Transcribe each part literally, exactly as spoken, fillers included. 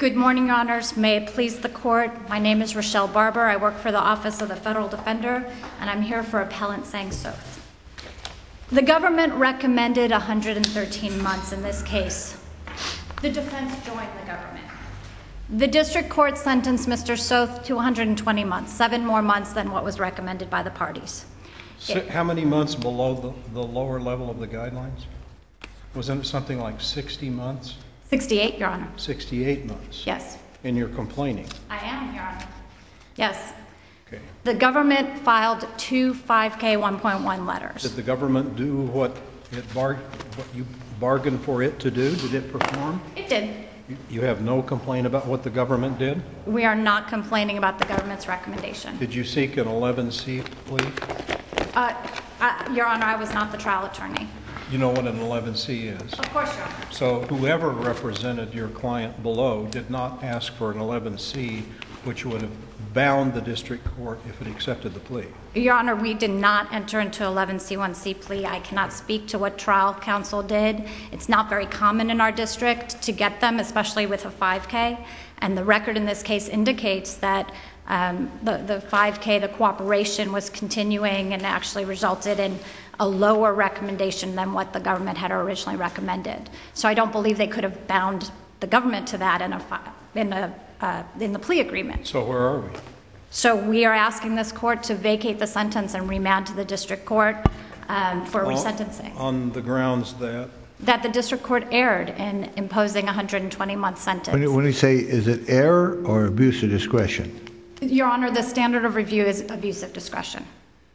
Good morning, Your Honors. May it please the Court. My name is Rochelle Barber. I work for the Office of the Federal Defender, and I'm here for Appellant Sang Soth. The government recommended one hundred thirteen months in this case. The defense joined the government. The district court sentenced Mister Soth to one hundred twenty months, seven more months than what was recommended by the parties. So it, how many months below the, the lower level of the guidelines? Wasn't it something like sixty months? sixty-eight, Your Honor. sixty-eight months? Yes. And you're complaining? I am, Your Honor. Yes. Okay. The government filed two five K one point one letters. Did the government do what it bar what you bargained for it to do? Did it perform? It did. You, you have no complaint about what the government did? We are not complaining about the government's recommendation. Did you seek an eleven C plea? Uh, uh, Your Honor, I was not the trial attorney. You know what an eleven C is? Of course, Your Honor. So whoever represented your client below did not ask for an eleven C, which would have bound the district court if it accepted the plea. Your Honor, we did not enter into eleven C one C plea. I cannot speak to what trial counsel did. It's not very common in our district to get them, especially with a five K. And the record in this case indicates that um, the, the five K, the cooperation was continuing and actually resulted in a lower recommendation than what the government had originally recommended. So I don't believe they could have bound the government to that in a in a uh, in the plea agreement. So where are we? So we are asking this court to vacate the sentence and remand to the district court um, for on, resentencing. On the grounds that? That the district court erred in imposing a one hundred twenty month sentence. When you, when you say, is it error or abuse of discretion? Your Honor, the standard of review is abuse of discretion.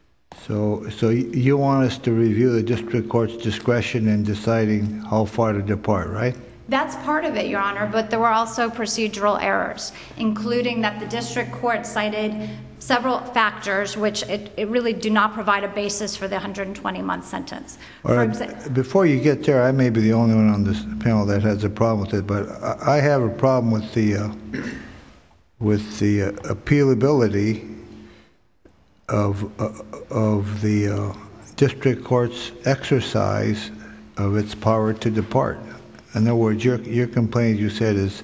So, so you want us to review the district court's discretion in deciding how far to depart, right? That's part of it, Your Honor, but there were also procedural errors, including that the district court cited several factors which it, it really do not provide a basis for the one hundred twenty month sentence. All right, before you get there, I may be the only one on this panel that has a problem with it, but I, I have a problem with the uh, with the uh, appealability of uh, of the uh, district court's exercise of its power to depart. In other words, your your complaint, you said, is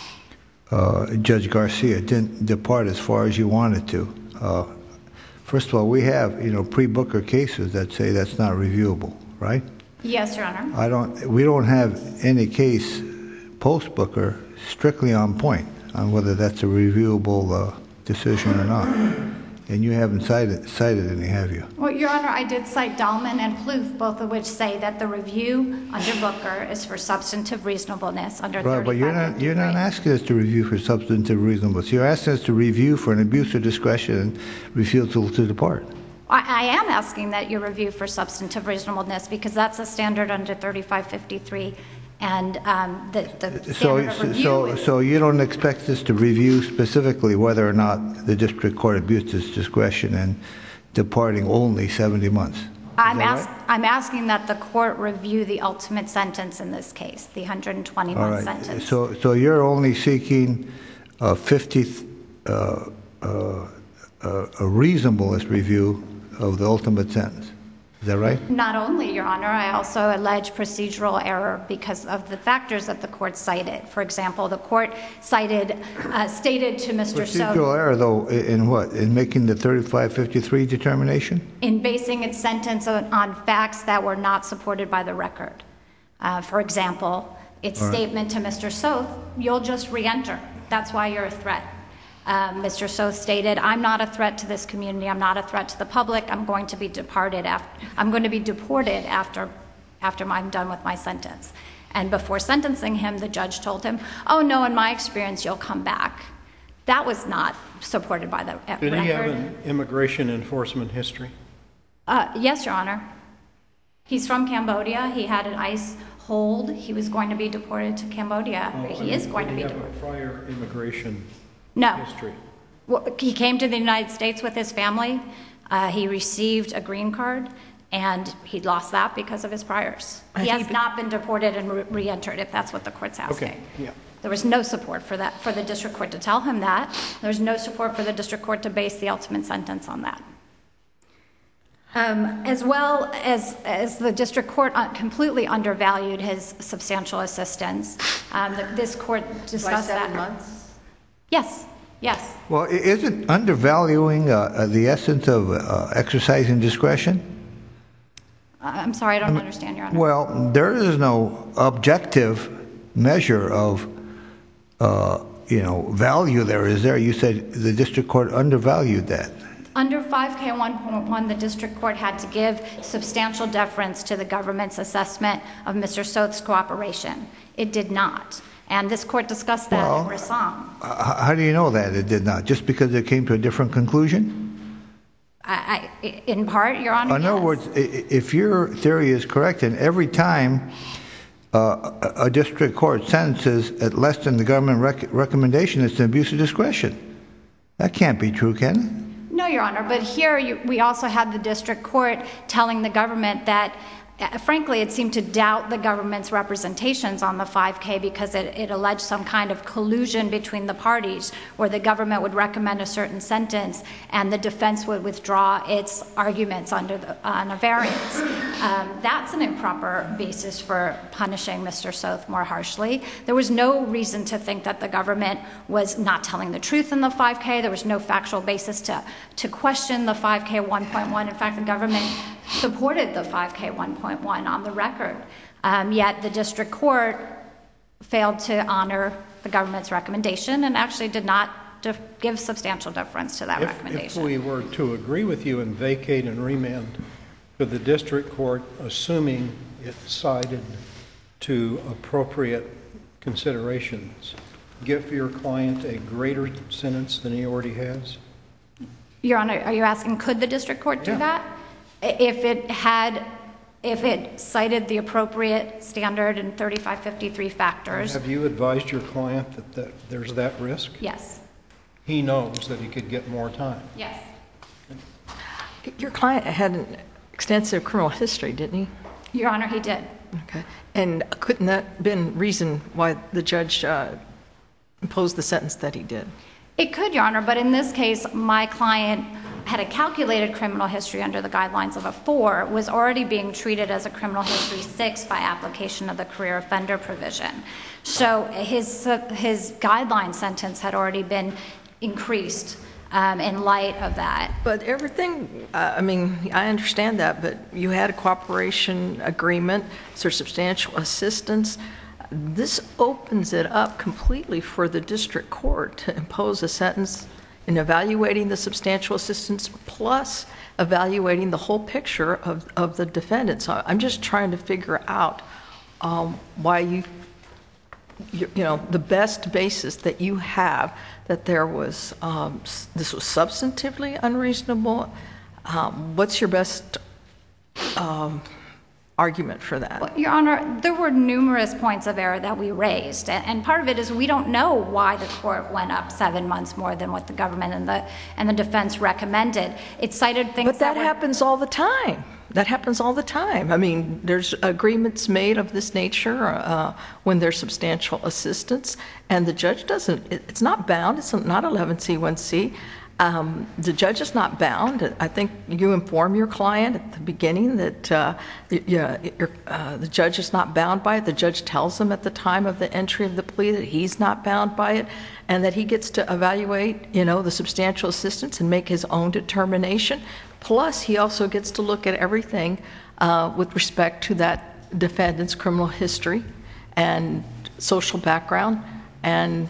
uh, Judge Garcia didn't depart as far as you wanted to. Uh, first of all, we have you know pre-Booker cases that say that's not reviewable, right? Yes, Your Honor. I don't. We don't have any case post-Booker strictly on point on whether that's a reviewable uh, decision or not. And you haven't cited, cited any, have you? Well, Your Honor, I did cite Dahlman and Plouffe, both of which say that the review under Booker is for substantive reasonableness under right, but you're not, you're not asking us to review for substantive reasonableness. You're asking us to review for an abuse of discretion and refusal to depart. I, I am asking that you review for substantive reasonableness because that's a standard under thirty-five fifty-three. And um, the, the so, of review so, is, so you don't expect us to review specifically whether or not the district court abused its discretion in departing only seventy months? I'm, ask, right? I'm asking that the court review the ultimate sentence in this case, the one hundred twenty month right. sentence. So, so you're only seeking a fifty, uh, uh, uh, a reasonableness review of the ultimate sentence. Is that right? Not only, Your Honor, I also allege procedural error because of the factors that the court cited. For example, the court cited, uh, stated to Mister Soth. Procedural error, though, in what? In making the thirty-five fifty-three determination? In basing its sentence on, on facts that were not supported by the record. Uh, for example, its All statement right. to Mister Soth, you'll just re-enter. That's why you're a threat. Um, Mister Soth stated, I'm not a threat to this community. I'm not a threat to the public. I'm going to be departed after, I'm going to be deported after, after I'm done with my sentence. And before sentencing him, the judge told him, oh no, in my experience, you'll come back. That was not supported by the record. Did he have an immigration enforcement history? Uh, yes, Your Honor. He's from Cambodia. He had an ICE hold. He was going to be deported to Cambodia. Oh, he I mean, is going to be have deported. A prior immigration No. history. Well, he came to the United States with his family. Uh, he received a green card, and he lost that because of his priors. He has not been deported and re- re-entered, if that's what the court's asking. Okay. Yeah. There was no support for that, for the district court to tell him that. There's no support for the district court to base the ultimate sentence on that. Um, as well as, as the district court completely undervalued his substantial assistance. Um, this court discussed that. By seven months? Yes, yes. Well, i- isn't undervaluing uh, uh, the essence of uh, exercising discretion? I'm sorry, I don't understand, Your Honor. Well, there is no objective measure of, uh, you know, value there, is there? You said the district court undervalued that. Under five K one point one, the district court had to give substantial deference to the government's assessment of Mister Soth's cooperation. It did not. And this court discussed that Well, in Rassam. Uh, How do you know that it did not? Just because it came to a different conclusion? I, I, in part, Your Honor, In other yes. words, i- i- if your theory is correct, and every time uh, a a district court sentences at less than the government rec- recommendation, it's an abuse of discretion. That can't be true, can it? No, Your Honor, but here you, we also had the district court telling the government that, uh, frankly, it seemed to doubt the government's representations on the five K because it, it alleged some kind of collusion between the parties where the government would recommend a certain sentence and the defense would withdraw its arguments under the, on a variance. Um, that's an improper basis for punishing Mister Soth more harshly. There was no reason to think that the government was not telling the truth in the five K. There was no factual basis to, to question the five K one point one. In fact, the government supported the five K one point one on the record. Um, yet the district court failed to honor the government's recommendation and actually did not def- give substantial deference to that If, recommendation. if we were to agree with you and vacate and remand for the district court, assuming it cited to appropriate considerations, give your client a greater sentence than he already has? Your Honor, are you asking could the district court do Yeah. that? I- If it had, if it cited the appropriate standard and thirty-five fifty-three factors, Have you advised your client that, that there's that risk? yes. He knows that he could get more time. Yes. Your client had an extensive criminal history, didn't he? Your Honor, he did. Okay. And couldn't that been reason why the judge uh, imposed the sentence that he did? It could, Your Honor, but in this case, my client had a calculated criminal history under the guidelines of a four, was already being treated as a criminal history six by application of the career offender provision. So his, uh, his guideline sentence had already been increased um, in light of that. But everything, uh, I mean, I understand that, but you had a cooperation agreement, so substantial assistance. This opens it up completely for the district court to impose a sentence in evaluating the substantial assistance plus evaluating the whole picture of, of the defendant. So I'm just trying to figure out um, why you, you, you know, the best basis that you have that there was, um, s- this was substantively unreasonable. Um, what's your best um, argument for that? Well, Your Honor, there were numerous points of error that we raised, and and part of it is we don't know why the court went up seven months more than what the government and the and the defense recommended. It cited things But that were- happens all the time. That happens all the time. I mean, there's agreements made of this nature uh, when there's substantial assistance, and the judge doesn't, it- it's not bound, it's not eleven C one C. Um, the judge is not bound. I think you inform your client at the beginning that uh, y- yeah, you're, uh, the judge is not bound by it. The judge tells him at the time of the entry of the plea that he's not bound by it, and that he gets to evaluate, you know, the substantial assistance and make his own determination. Plus, he also gets to look at everything uh, with respect to that defendant's criminal history and social background and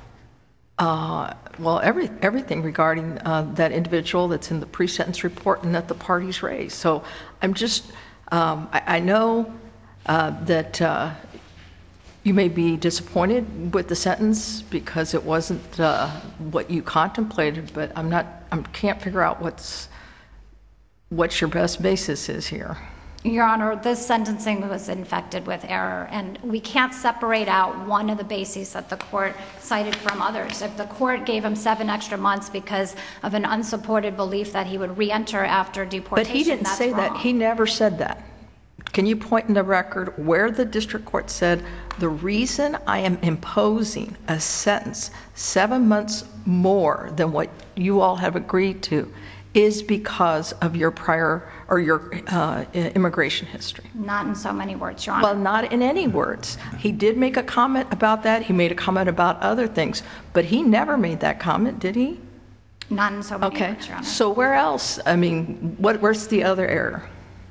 Uh, well, every, everything regarding uh, that individual that's in the pre-sentence report and that the parties raised. So I'm just, um, I, I know uh, that uh, you may be disappointed with the sentence because it wasn't uh, what you contemplated, but I'm not, I can't figure out what's, what your best basis is here. Your Honor, this sentencing was infected with error, and we can't separate out one of the bases that the court cited from others. If the court gave him seven extra months because of an unsupported belief that he would re-enter after But deportation, he didn't that's say that. wrong. He never said that. Can you point in the record where the district court said, the reason I am imposing a sentence seven months more than what you all have agreed to is because of your prior or your uh, immigration history. Not in so many words, Your Honor. Well, not in any words. He did make a comment about that. He made a comment about other things, but he never made that comment, did he? Not in so many Okay. words, Your Honor. So where else? I mean, what? Where's the other error?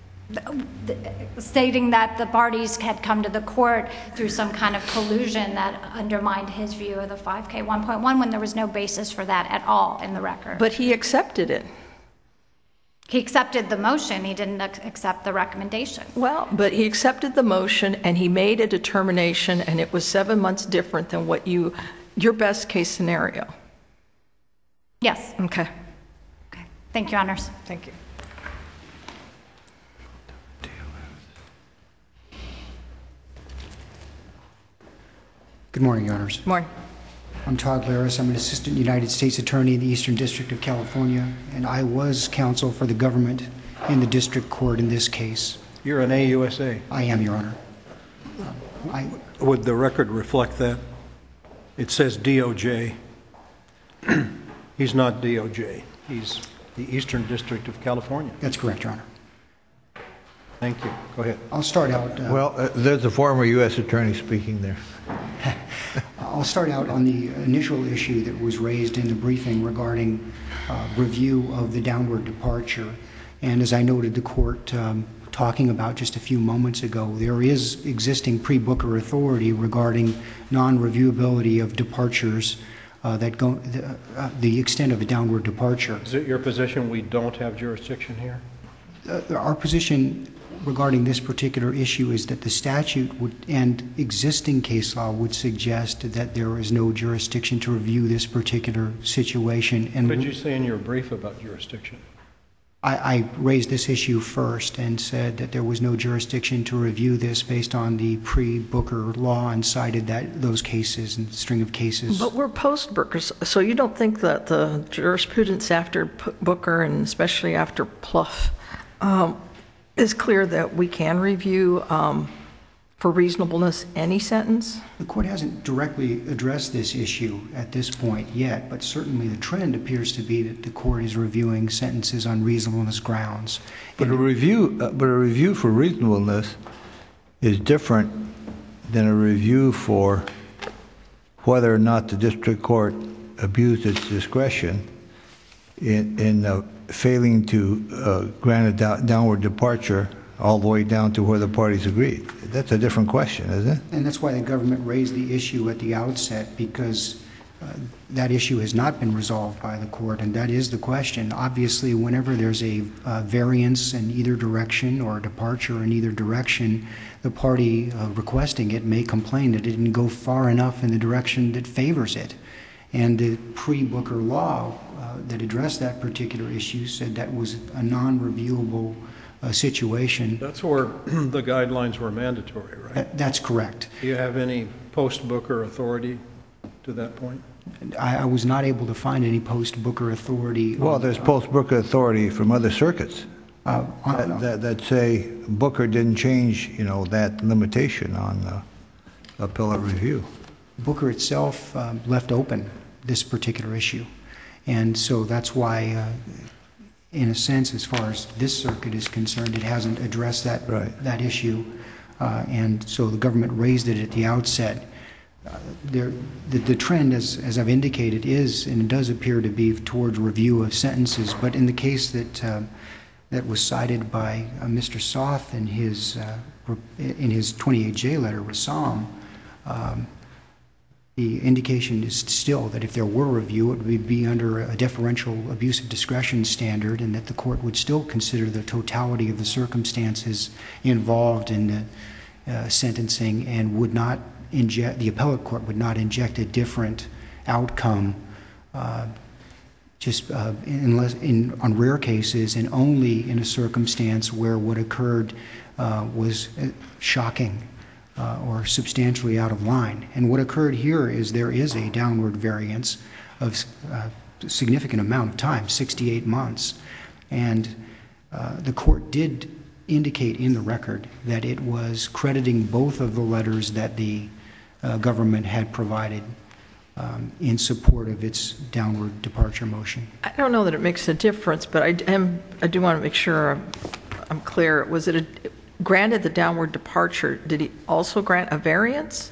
Stating that the parties had come to the court through some kind of collusion that undermined his view of the five K one point one when there was no basis for that at all in the record. But he accepted it. He accepted the motion, he didn't ac- accept the recommendation. Well, but he accepted the motion and he made a determination, and it was seven months different than what you, your best case scenario. Yes. Okay. Okay. Thank you, Your Honors. Thank you. Good morning, Your Honors. Morning. I'm Todd Laris. I'm an Assistant United States Attorney in the Eastern District of California, and I was counsel for the government in the district court in this case. You're an A U S A. I am, Your Honor. I, Would the record reflect that? It says D O J. He's not D O J. He's the Eastern District of California. that's correct, Your Honor. Thank you. Go ahead. I'll start out. Uh, Well, uh, there's a former U S attorney speaking there. I'll start out on the initial issue that was raised in the briefing regarding uh, review of the downward departure. And as I noted the court um, talking about just a few moments ago, there is existing pre-Booker authority regarding non-reviewability of departures uh, that go the, uh, the extent of a downward departure. Is it your position we don't have jurisdiction here? Uh, our position regarding this particular issue is that the statute would, and existing case law would suggest that there is no jurisdiction to review this particular situation. And What did you say in your brief about jurisdiction? I, I raised this issue first and said that there was no jurisdiction to review this based on the pre-Booker law, and cited that those cases and string of cases. But we're post-Booker, so you don't think that the jurisprudence after P- Booker, and especially after Pluff, um, is clear that we can review um, for reasonableness any sentence? The court hasn't directly addressed this issue at this point yet, but certainly the trend appears to be that the court is reviewing sentences on reasonableness grounds. But a review, uh, but a review for reasonableness is different than a review for whether or not the district court abused its discretion in, in uh, failing to uh, grant a da- downward departure all the way down to where the parties agreed. That's a different question, isn't it? And that's why the government raised the issue at the outset, because uh, that issue has not been resolved by the court, and that is the question. Obviously, whenever there's a uh, variance in either direction or a departure in either direction, the party uh, requesting it may complain that it didn't go far enough in the direction that favors it. And the pre-Booker law uh, that addressed that particular issue said that was a non-reviewable uh, situation. That's where the guidelines were mandatory, right? That- That's correct. Do you have any post-Booker authority to that point? I, I was not able to find any post-Booker authority. Well, on- there's post-Booker authority from other circuits uh, on- that, that, that say Booker didn't change, you know, that limitation on uh, appellate review. Booker itself um, left open this particular issue. And so that's why, uh, in a sense, as far as this circuit is concerned, it hasn't addressed that, Right. that issue. Uh, and so the government raised it at the outset. Uh, there, the, the trend, as, as I've indicated, is, and it does appear to be, towards review of sentences. But in the case that, uh, that was cited by uh, Mister Soth in his, uh, in his twenty-eight J letter with Psalm, um, the indication is still that if there were review, it would be under a deferential abuse of discretion standard, and that the court would still consider the totality of the circumstances involved in the uh, sentencing, and would not inject, the appellate court would not inject a different outcome, uh, just uh, unless in on rare cases, and only in a circumstance where what occurred uh, was shocking. Uh, or substantially out of line. And what occurred here is there is a downward variance of uh, significant amount of time, sixty-eight months. And uh, the court did indicate in the record that it was crediting both of the letters that the uh, government had provided um, in support of its downward departure motion. I don't know that it makes a difference, but I am, I do want to make sure I'm, I'm clear. Was it a, granted the downward departure, did he also grant a variance?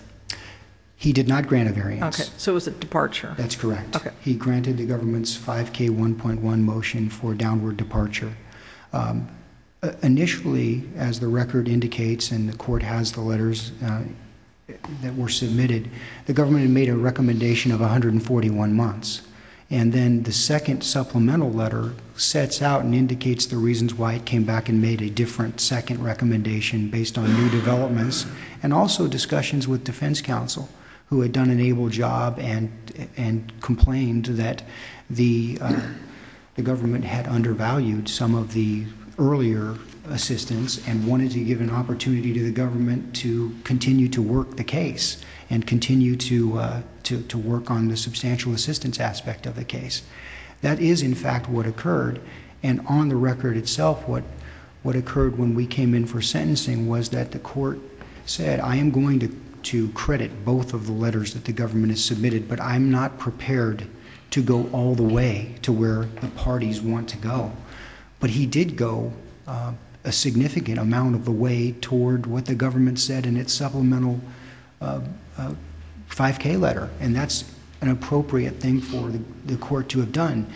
He did not grant a variance. Okay, so it was a departure. That's correct. Okay. He granted the government's five K one point one motion for downward departure. Um, uh, initially, as the record indicates, and the court has the letters uh, that were submitted, the government had made a recommendation of one hundred forty-one months. And then the second supplemental letter sets out and indicates the reasons why it came back and made a different second recommendation based on new developments, and also discussions with defense counsel, who had done an able job and and complained that the uh, the government had undervalued some of the earlier assistance and wanted to give an opportunity to the government to continue to work the case and continue to uh, to to work on the substantial assistance aspect of the case. That is in fact what occurred, and on the record itself, what what occurred when we came in for sentencing was that the court said, I am going to to credit both of the letters that the government has submitted, but I'm not prepared to go all the way to where the parties want to go. But he did go uh, a significant amount of the way toward what the government said in its supplemental uh, uh, five K letter, and that's an appropriate thing for the, the court to have done.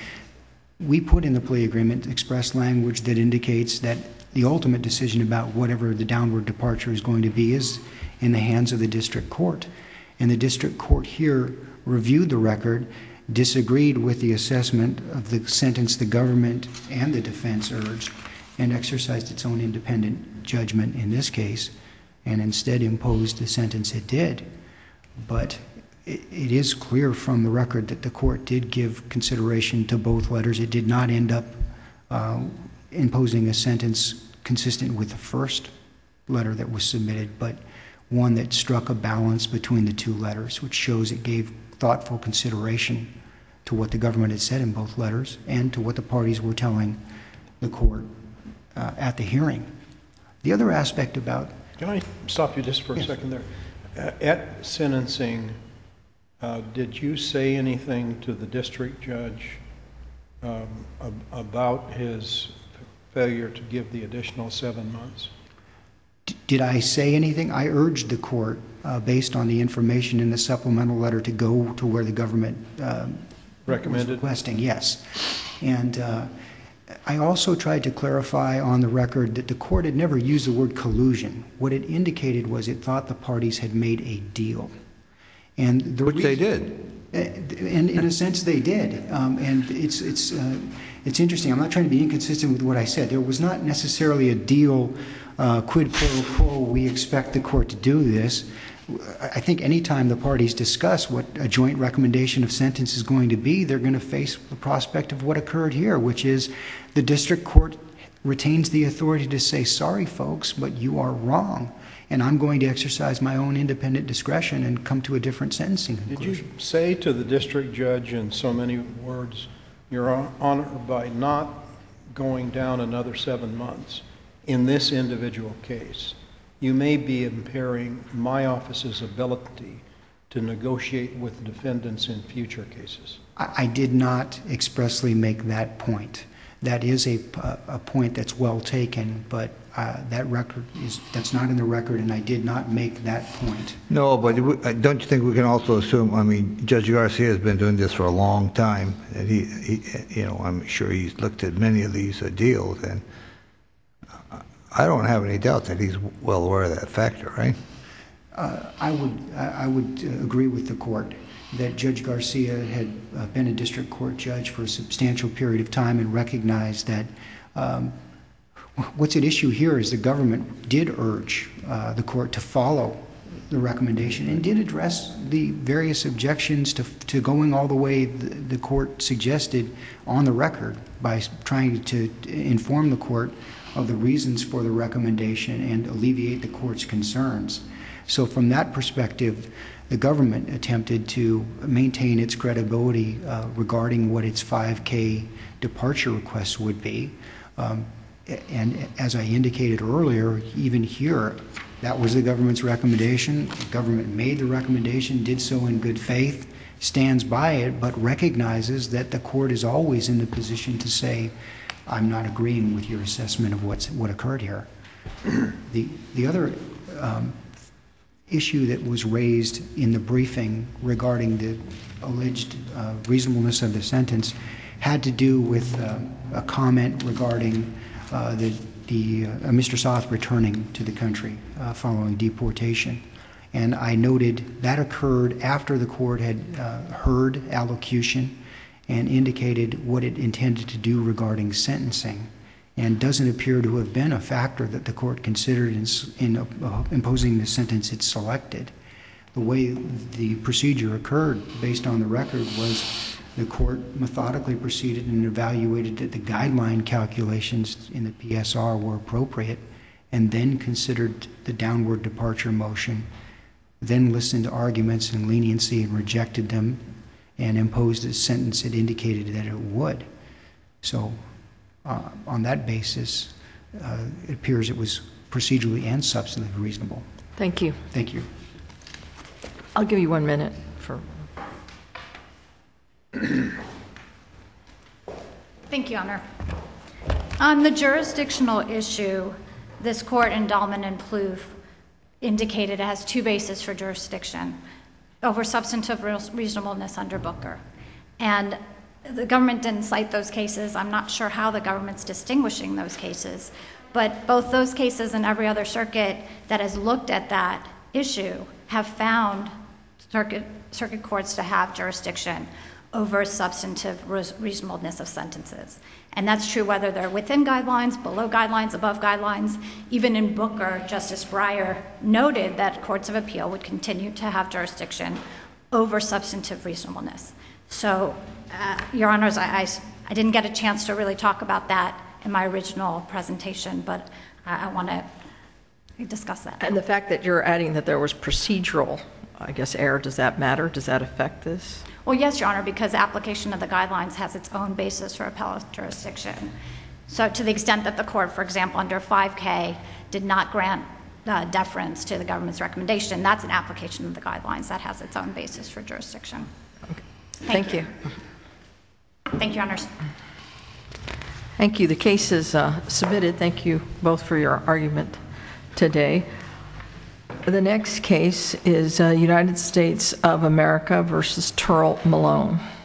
We put in the plea agreement express language that indicates that the ultimate decision about whatever the downward departure is going to be is in the hands of the district court. And the district court here reviewed the record, disagreed with the assessment of the sentence the government and the defense urged, and exercised its own independent judgment in this case, and instead imposed the sentence it did. But it, it is clear from the record that the court did give consideration to both letters. It did not end up uh, imposing a sentence consistent with the first letter that was submitted, but one that struck a balance between the two letters, which shows it gave thoughtful consideration to what the government had said in both letters and to what the parties were telling the court uh, at the hearing. The other aspect about... Can I stop you just for a Yes. second there? Uh, at sentencing, uh, did you say anything to the district judge um, ab- about his failure to give the additional seven months? Did I say anything? I urged the court, uh, based on the information in the supplemental letter, to go to where the government um, Recommended? was requesting, yes. And uh, I also tried to clarify on the record that the court had never used the word collusion. What it indicated was it thought the parties had made a deal. And the Which they reason- did. And in a sense, they did. Um, and it's it's uh, it's interesting. I'm not trying to be inconsistent with what I said. There was not necessarily a deal, uh, quid pro quo. We expect the court to do this. I think any time the parties discuss what a joint recommendation of sentence is going to be, they're going to face the prospect of what occurred here, which is the district court retains the authority to say, sorry, folks, but you are wrong. And I'm going to exercise my own independent discretion and come to a different sentencing conclusion. Did you say to the district judge in so many words, Your Honor, by not going down another seven months in this individual case, you may be impairing my office's ability to negotiate with defendants in future cases? I, I did not expressly make that point. That is a, a point that's well taken, but uh, that record is that's not in the record, and I did not make that point. No, but we- uh, don't you think we can also assume, I mean, Judge Garcia has been doing this for a long time, and he, he you know, I'm sure he's looked at many of these uh, deals, and I don't have any doubt that he's well aware of that factor, right? Uh, I would I would uh, agree with the court that Judge Garcia had uh, been a district court judge for a substantial period of time and recognized that um, what's at issue here is the government did urge uh, the court to follow the recommendation and did address the various objections to, to going all the way the, the court suggested on the record by trying to inform the court of the reasons for the recommendation and alleviate the court's concerns. So from that perspective, the government attempted to maintain its credibility uh, regarding what its five K departure request would be. Um, and as I indicated earlier, even here, That was the government's recommendation. The government made the recommendation, did so in good faith, stands by it, but recognizes that the court is always in the position to say, I'm not agreeing with your assessment of what's, what occurred here. The, the other um, issue that was raised in the briefing regarding the alleged uh, reasonableness of the sentence had to do with uh, a comment regarding uh, the, the uh, Mister Soth returning to the country uh, following deportation. And I noted that occurred after the court had uh, heard allocution and indicated what it intended to do regarding sentencing, and doesn't appear to have been a factor that the court considered in, in uh, imposing the sentence it selected. The way the procedure occurred, based on the record, was the court methodically proceeded and evaluated that the guideline calculations in the P S R were appropriate, and then considered the downward departure motion, then listened to arguments and leniency and rejected them, and imposed a sentence it indicated that it would. So uh, on that basis, uh, it appears it was procedurally and substantively reasonable. Thank you. Thank you. I'll give you one minute for. Thank you, Honor. On the jurisdictional issue, this court in Dahlman and Plouffe indicated it has two bases for jurisdiction: over substantive reasonableness under Booker. And the government didn't cite those cases. I'm not sure how the government's distinguishing those cases, but both those cases and every other circuit that has looked at that issue have found circuit, circuit courts to have jurisdiction over substantive reasonableness of sentences. And that's true whether they're within guidelines, below guidelines, above guidelines. Even in Booker, Justice Breyer noted that courts of appeal would continue to have jurisdiction over substantive reasonableness. So, uh, Your Honors, I, I, I didn't get a chance to really talk about that in my original presentation, but I, I want to discuss that. And the fact that you're adding that there was procedural, I guess, error, does that matter? Does that affect this? Well, yes, Your Honor, because application of the guidelines has its own basis for appellate jurisdiction. So to the extent that the court, for example, under five K did not grant uh, deference to the government's recommendation, that's an application of the guidelines. That has its own basis for jurisdiction. Okay. Thank, Thank you. you. Thank you, Your Honors. Thank you. The case is uh, submitted. Thank you both for your argument today. The next case is uh, United States of America versus Turl Malone.